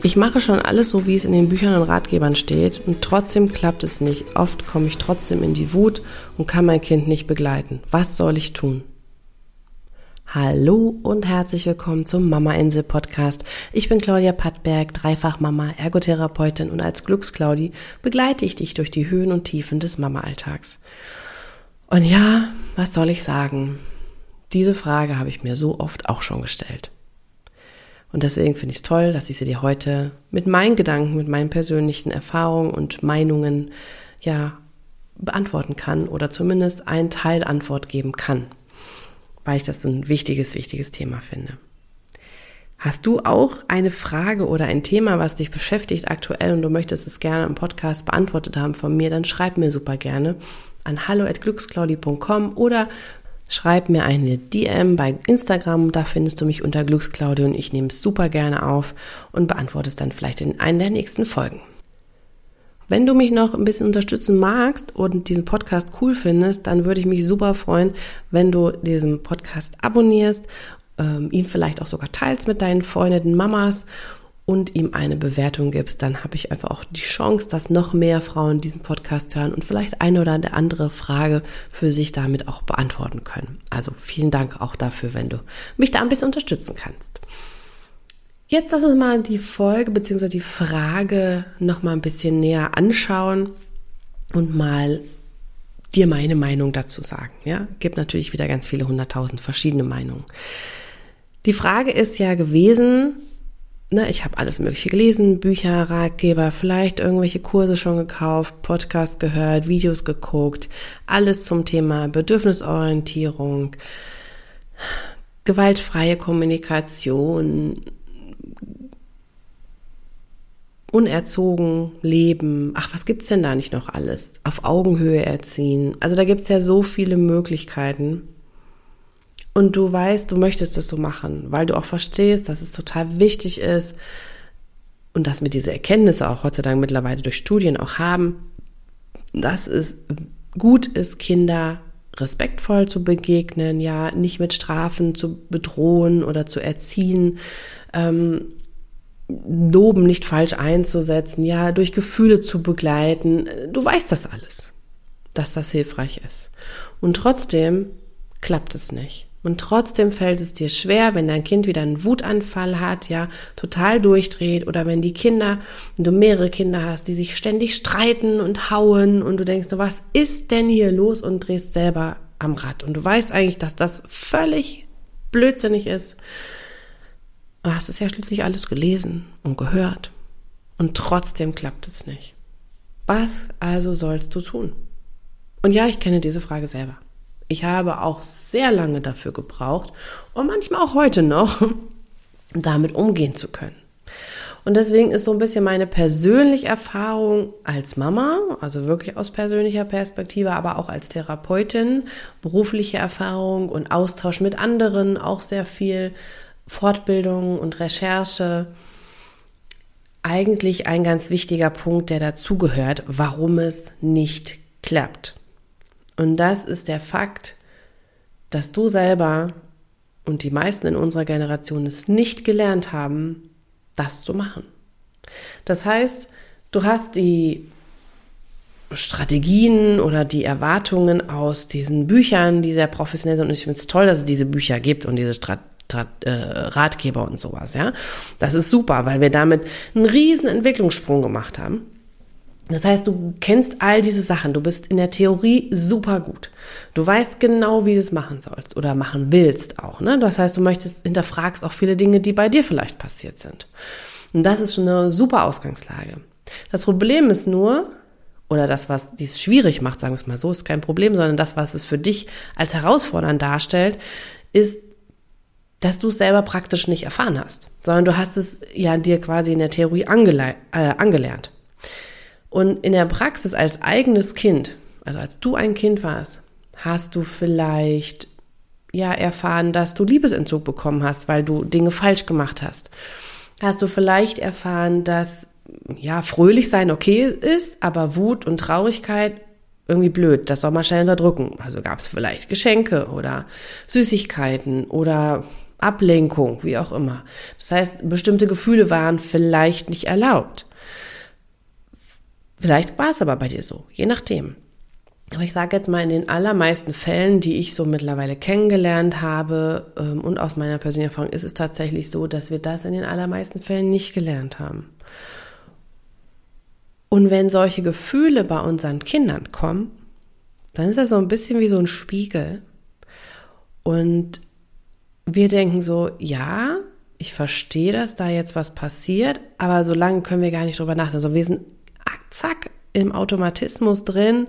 Ich mache schon alles so, wie es in den Büchern und Ratgebern steht, und trotzdem klappt es nicht. Oft komme ich trotzdem in die Wut und kann mein Kind nicht begleiten. Was soll ich tun? Hallo und herzlich willkommen zum Mama-Insel-Podcast. Ich bin Claudia Pattberg, Dreifach-Mama, Ergotherapeutin, und als Glücksclaudi begleite ich dich durch die Höhen und Tiefen des Mama-Alltags. Und ja, was soll ich sagen? Diese Frage habe ich mir so oft auch schon gestellt. Und deswegen finde ich es toll, dass ich sie dir heute mit meinen Gedanken, mit meinen persönlichen Erfahrungen und Meinungen beantworten kann oder zumindest einen Teil Antwort geben kann, weil ich das so ein wichtiges Thema finde. Hast du auch eine Frage oder ein Thema, was dich beschäftigt aktuell und du möchtest es gerne im Podcast beantwortet haben von mir, dann schreib mir super gerne an hallo@glücksclaudi.com oder schreib mir eine DM bei Instagram, da findest du mich unter Glücksclaudi und ich nehme es super gerne auf und beantworte es dann vielleicht in einer der nächsten Folgen. Wenn du mich noch ein bisschen unterstützen magst und diesen Podcast cool findest, dann würde ich mich super freuen, wenn du diesen Podcast abonnierst, ihn vielleicht auch sogar teilst mit deinen freundeten Mamas und ihm eine Bewertung gibst. Dann habe ich einfach auch die Chance, dass noch mehr Frauen diesen Podcast hören und vielleicht eine oder andere Frage für sich damit auch beantworten können. Also vielen Dank auch dafür, wenn du mich da ein bisschen unterstützen kannst. Jetzt lass uns mal die Folge bzw. die Frage noch mal ein bisschen näher anschauen und mal dir meine Meinung dazu sagen. Ja, gibt natürlich wieder ganz viele 100.000 verschiedene Meinungen. Die Frage ist ja gewesen, ich habe alles Mögliche gelesen, Bücher, Ratgeber, vielleicht irgendwelche Kurse schon gekauft, Podcasts gehört, Videos geguckt, alles zum Thema Bedürfnisorientierung, gewaltfreie Kommunikation, unerzogen leben. Ach, was gibt's denn da nicht noch alles? Auf Augenhöhe erziehen. Also da gibt's ja so viele Möglichkeiten. Und du weißt, du möchtest das so machen, weil du auch verstehst, dass es total wichtig ist und dass wir diese Erkenntnisse auch heutzutage mittlerweile durch Studien auch haben, dass es gut ist, Kinder respektvoll zu begegnen, ja, nicht mit Strafen zu bedrohen oder zu erziehen, Loben nicht falsch einzusetzen, ja, durch Gefühle zu begleiten. Du weißt das alles, dass das hilfreich ist. Und trotzdem klappt es nicht. Und trotzdem fällt es dir schwer, wenn dein Kind wieder einen Wutanfall hat, ja, total durchdreht, oder wenn du mehrere Kinder hast, die sich ständig streiten und hauen und du denkst, was ist denn hier los, und drehst selber am Rad. Und du weißt eigentlich, dass das völlig blödsinnig ist. Du hast es ja schließlich alles gelesen und gehört. Und trotzdem klappt es nicht. Was also sollst du tun? Und ja, ich kenne diese Frage selber. Ich habe auch sehr lange dafür gebraucht und manchmal auch heute noch, damit umgehen zu können. Und deswegen ist so ein bisschen meine persönliche Erfahrung als Mama, also wirklich aus persönlicher Perspektive, aber auch als Therapeutin, berufliche Erfahrung und Austausch mit anderen, auch sehr viel Fortbildung und Recherche, eigentlich ein ganz wichtiger Punkt, der dazugehört, warum es nicht klappt. Und das ist der Fakt, dass du selber und die meisten in unserer Generation es nicht gelernt haben, das zu machen. Das heißt, du hast die Strategien oder die Erwartungen aus diesen Büchern, die sehr professionell sind, und ich finde es toll, dass es diese Bücher gibt und diese Ratgeber und sowas, ja. Das ist super, weil wir damit einen riesen Entwicklungssprung gemacht haben. Das heißt, du kennst all diese Sachen, du bist in der Theorie super gut. Du weißt genau, wie du es machen sollst oder machen willst auch, ne? Das heißt, du hinterfragst auch viele Dinge, die bei dir vielleicht passiert sind. Und das ist schon eine super Ausgangslage. Das Problem ist nur, oder das, was dies schwierig macht, sagen wir es mal so, ist kein Problem, sondern das, was es für dich als herausfordernd darstellt, ist, dass du es selber praktisch nicht erfahren hast, sondern du hast es ja dir quasi in der Theorie angelernt. Und in der Praxis als eigenes Kind, also als du ein Kind warst, hast du vielleicht erfahren, dass du Liebesentzug bekommen hast, weil du Dinge falsch gemacht hast. Hast du vielleicht erfahren, dass fröhlich sein okay ist, aber Wut und Traurigkeit irgendwie blöd, das soll man schnell unterdrücken. Also gab es vielleicht Geschenke oder Süßigkeiten oder Ablenkung, wie auch immer. Das heißt, bestimmte Gefühle waren vielleicht nicht erlaubt. Vielleicht war es aber bei dir so, je nachdem. Aber ich sage jetzt mal, in den allermeisten Fällen, die ich so mittlerweile kennengelernt habe und aus meiner persönlichen Erfahrung, ist es tatsächlich so, dass wir das in den allermeisten Fällen nicht gelernt haben. Und wenn solche Gefühle bei unseren Kindern kommen, dann ist das so ein bisschen wie so ein Spiegel. Und wir denken so, ja, ich verstehe, dass da jetzt was passiert, aber so lange können wir gar nicht drüber nachdenken. Also wir sind zack im Automatismus drin.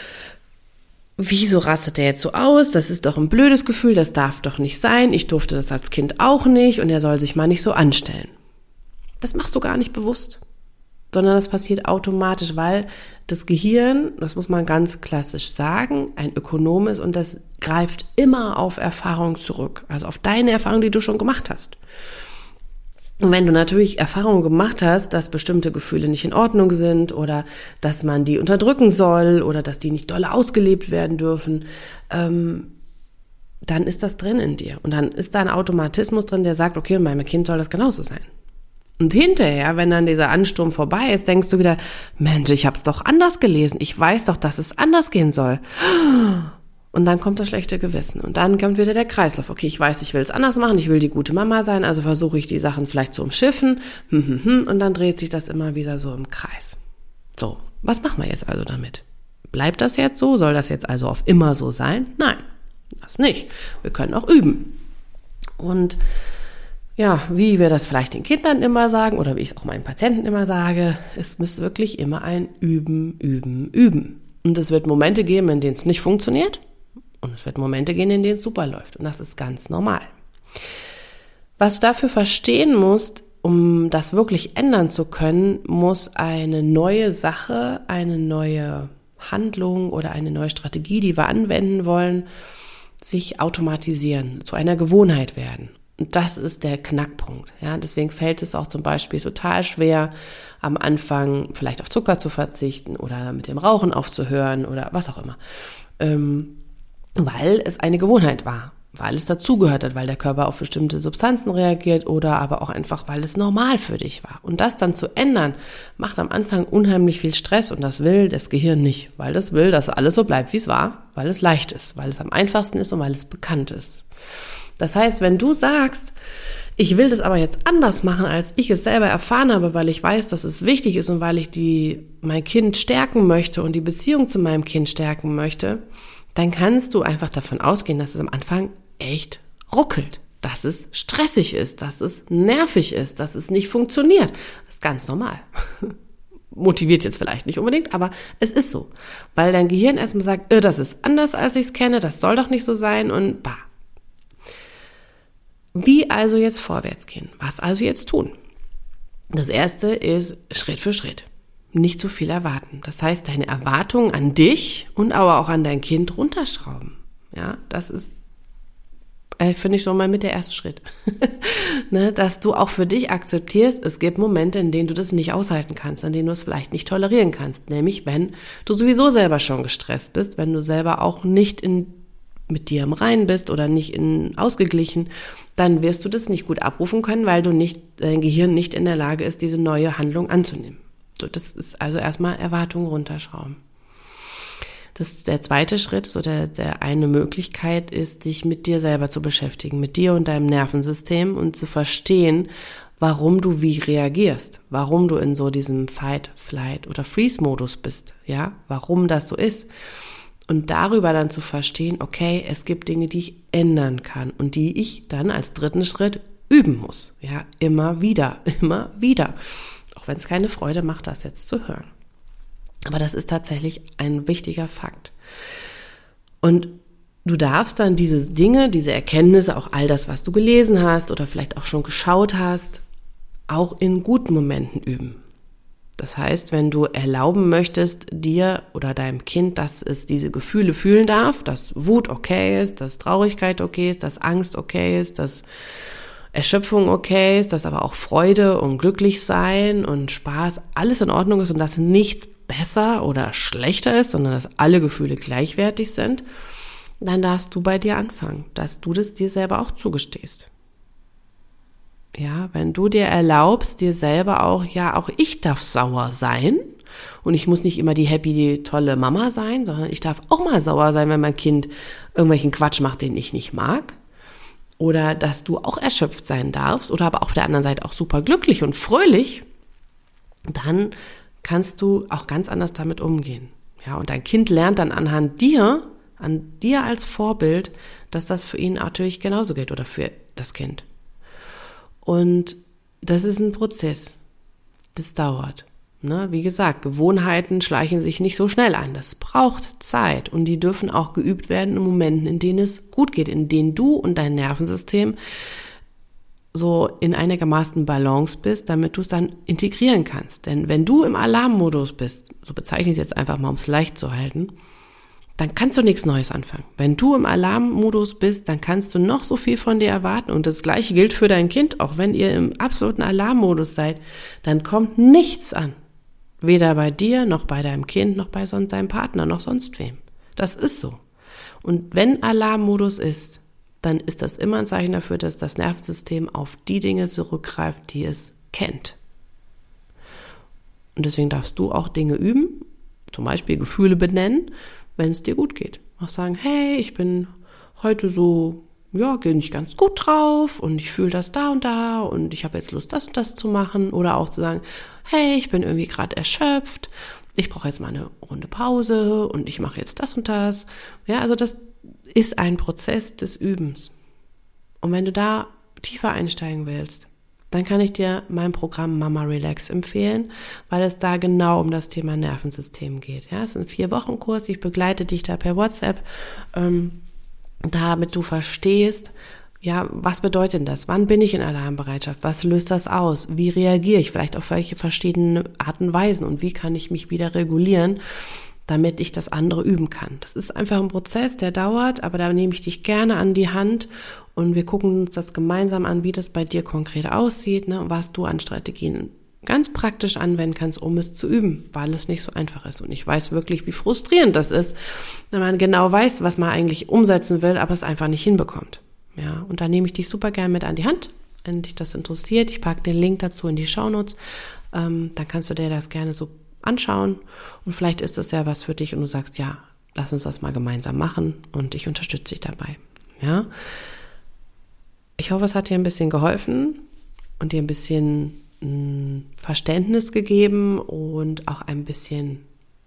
Wieso rastet der jetzt so aus? Das ist doch ein blödes Gefühl, das darf doch nicht sein. Ich durfte das als Kind auch nicht und er soll sich mal nicht so anstellen. Das machst du gar nicht bewusst, sondern das passiert automatisch, weil das Gehirn, das muss man ganz klassisch sagen, ein Ökonom ist und das greift immer auf Erfahrung zurück, also auf deine Erfahrung, die du schon gemacht hast. Und wenn du natürlich Erfahrungen gemacht hast, dass bestimmte Gefühle nicht in Ordnung sind oder dass man die unterdrücken soll oder dass die nicht doll ausgelebt werden dürfen, dann ist das drin in dir. Und dann ist da ein Automatismus drin, der sagt, okay, meinem Kind soll das genauso sein. Und hinterher, wenn dann dieser Ansturm vorbei ist, denkst du wieder, Mensch, ich habe es doch anders gelesen. Ich weiß doch, dass es anders gehen soll. Und dann kommt das schlechte Gewissen. Und dann kommt wieder der Kreislauf. Okay, ich weiß, ich will es anders machen. Ich will die gute Mama sein. Also versuche ich die Sachen vielleicht zu umschiffen. Und dann dreht sich das immer wieder so im Kreis. So, was machen wir jetzt also damit? Bleibt das jetzt so? Soll das jetzt also auf immer so sein? Nein, das nicht. Wir können auch üben. Und ja, wie wir das vielleicht den Kindern immer sagen oder wie ich es auch meinen Patienten immer sage, es muss wirklich immer ein Üben, Üben, Üben. Und es wird Momente geben, in denen es nicht funktioniert. Und es wird Momente gehen, in denen es super läuft. Und das ist ganz normal. Was du dafür verstehen musst, um das wirklich ändern zu können, muss eine neue Sache, eine neue Handlung oder eine neue Strategie, die wir anwenden wollen, sich automatisieren, zu einer Gewohnheit werden. Und das ist der Knackpunkt. Ja, deswegen fällt es auch zum Beispiel total schwer, am Anfang vielleicht auf Zucker zu verzichten oder mit dem Rauchen aufzuhören oder was auch immer. Weil es eine Gewohnheit war, weil es dazugehört hat, weil der Körper auf bestimmte Substanzen reagiert oder aber auch einfach, weil es normal für dich war. Und das dann zu ändern, macht am Anfang unheimlich viel Stress und das will das Gehirn nicht, weil das will, dass alles so bleibt, wie es war, weil es leicht ist, weil es am einfachsten ist und weil es bekannt ist. Das heißt, wenn du sagst, ich will das aber jetzt anders machen, als ich es selber erfahren habe, weil ich weiß, dass es wichtig ist und weil ich mein Kind stärken möchte und die Beziehung zu meinem Kind stärken möchte, dann kannst du einfach davon ausgehen, dass es am Anfang echt ruckelt, dass es stressig ist, dass es nervig ist, dass es nicht funktioniert. Das ist ganz normal. Motiviert jetzt vielleicht nicht unbedingt, aber es ist so. Weil dein Gehirn erstmal sagt, das ist anders, als ich es kenne, das soll doch nicht so sein und bah. Wie also jetzt vorwärts gehen? Was also jetzt tun? Das erste ist Schritt für Schritt. Nicht zu viel erwarten. Das heißt, deine Erwartungen an dich und aber auch an dein Kind runterschrauben. Ja, das ist, finde ich schon mal mit der erste Schritt. Ne, dass du auch für dich akzeptierst, es gibt Momente, in denen du das nicht aushalten kannst, in denen du es vielleicht nicht tolerieren kannst. Nämlich, wenn du sowieso selber schon gestresst bist, wenn du selber auch nicht mit dir im Reinen bist oder nicht ausgeglichen, dann wirst du das nicht gut abrufen können, weil dein Gehirn nicht in der Lage ist, diese neue Handlung anzunehmen. So, das ist also erstmal Erwartungen runterschrauben. Der zweite Schritt oder der eine Möglichkeit ist, dich mit dir selber zu beschäftigen, mit dir und deinem Nervensystem und zu verstehen, warum du wie reagierst, warum du in so diesem Fight, Flight oder Freeze-Modus bist, ja, warum das so ist. Und darüber dann zu verstehen, okay, es gibt Dinge, die ich ändern kann und die ich dann als dritten Schritt üben muss. Ja, immer wieder. Auch wenn es keine Freude macht, das jetzt zu hören. Aber das ist tatsächlich ein wichtiger Fakt. Und du darfst dann diese Dinge, diese Erkenntnisse, auch all das, was du gelesen hast oder vielleicht auch schon geschaut hast, auch in guten Momenten üben. Das heißt, wenn du erlauben möchtest, dir oder deinem Kind, dass es diese Gefühle fühlen darf, dass Wut okay ist, dass Traurigkeit okay ist, dass Angst okay ist, dass Erschöpfung okay ist, dass aber auch Freude und Glücklichsein und Spaß alles in Ordnung ist und dass nichts besser oder schlechter ist, sondern dass alle Gefühle gleichwertig sind, dann darfst du bei dir anfangen, dass du das dir selber auch zugestehst. Ja, wenn du dir erlaubst, dir selber auch, auch ich darf sauer sein und ich muss nicht immer die happy, die tolle Mama sein, sondern ich darf auch mal sauer sein, wenn mein Kind irgendwelchen Quatsch macht, den ich nicht mag. Oder dass du auch erschöpft sein darfst oder aber auf der anderen Seite auch super glücklich und fröhlich, dann kannst du auch ganz anders damit umgehen. Ja, und dein Kind lernt dann an dir als Vorbild, dass das für ihn natürlich genauso gilt oder für das Kind. Und das ist ein Prozess. Das dauert. Ne? Wie gesagt, Gewohnheiten schleichen sich nicht so schnell ein. Das braucht Zeit und die dürfen auch geübt werden in Momenten, in denen es gut geht, in denen du und dein Nervensystem so in einigermaßen Balance bist, damit du es dann integrieren kannst. Denn wenn du im Alarmmodus bist, so bezeichne ich es jetzt einfach mal, um es leicht zu halten, dann kannst du nichts Neues anfangen. Wenn du im Alarmmodus bist, dann kannst du noch so viel von dir erwarten. Und das Gleiche gilt für dein Kind. Auch wenn ihr im absoluten Alarmmodus seid, dann kommt nichts an. Weder bei dir, noch bei deinem Kind, noch bei deinem Partner, noch sonst wem. Das ist so. Und wenn Alarmmodus ist, dann ist das immer ein Zeichen dafür, dass das Nervensystem auf die Dinge zurückgreift, die es kennt. Und deswegen darfst du auch Dinge üben, zum Beispiel Gefühle benennen, wenn es dir gut geht. Auch sagen, hey, ich bin heute so, gehe nicht ganz gut drauf und ich fühle das da und ich habe jetzt Lust, das und das zu machen. Oder auch zu sagen, hey, ich bin irgendwie gerade erschöpft, ich brauche jetzt mal eine Runde Pause und ich mache jetzt das und das. Ja, also das ist ein Prozess des Übens. Und wenn du da tiefer einsteigen willst, dann kann ich dir mein Programm Mama Relax empfehlen, weil es da genau um das Thema Nervensystem geht. Ja, es ist ein 4-Wochen-Kurs, ich begleite dich da per WhatsApp, damit du verstehst, was bedeutet denn das? Wann bin ich in Alarmbereitschaft? Was löst das aus? Wie reagiere ich? Vielleicht auf welche verschiedenen Arten und Weisen? Und wie kann ich mich wieder regulieren, damit ich das andere üben kann? Das ist einfach ein Prozess, der dauert, aber da nehme ich dich gerne an die Hand und wir gucken uns das gemeinsam an, wie das bei dir konkret aussieht, ne, was du an Strategien ganz praktisch anwenden kannst, um es zu üben, weil es nicht so einfach ist. Und ich weiß wirklich, wie frustrierend das ist, wenn man genau weiß, was man eigentlich umsetzen will, aber es einfach nicht hinbekommt. Ja, und da nehme ich dich super gerne mit an die Hand, wenn dich das interessiert. Ich packe den Link dazu in die Shownotes. Dann kannst du dir das gerne so anschauen und vielleicht ist das ja was für dich und du sagst, ja, lass uns das mal gemeinsam machen und ich unterstütze dich dabei. Ja, ich hoffe, es hat dir ein bisschen geholfen und dir ein bisschen Verständnis gegeben und auch ein bisschen,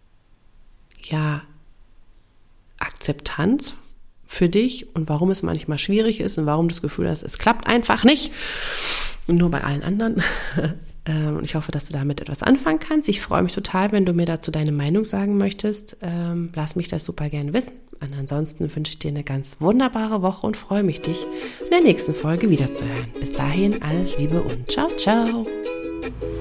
Akzeptanz für dich und warum es manchmal schwierig ist und warum du das Gefühl hast, es klappt einfach nicht und nur bei allen anderen. Und ich hoffe, dass du damit etwas anfangen kannst. Ich freue mich total, wenn du mir dazu deine Meinung sagen möchtest. Lass mich das super gerne wissen. Und ansonsten wünsche ich dir eine ganz wunderbare Woche und freue mich, dich in der nächsten Folge wiederzuhören. Bis dahin alles Liebe und ciao, ciao.